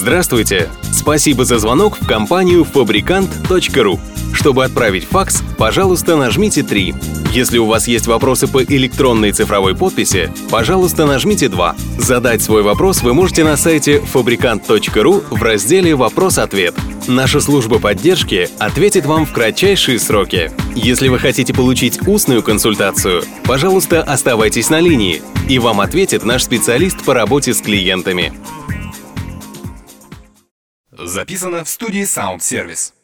Здравствуйте! Спасибо за звонок в компанию Fabricant.ru. Чтобы отправить факс, пожалуйста, нажмите 3. Если у вас есть вопросы по электронной цифровой подписи, пожалуйста, нажмите 2. Задать свой вопрос вы можете на сайте Fabricant.ru в разделе «Вопрос-ответ». Наша служба поддержки ответит вам в кратчайшие сроки. Если вы хотите получить устную консультацию, пожалуйста, оставайтесь на линии, и вам ответит наш специалист по работе с клиентами. Записано в студии Sound Service.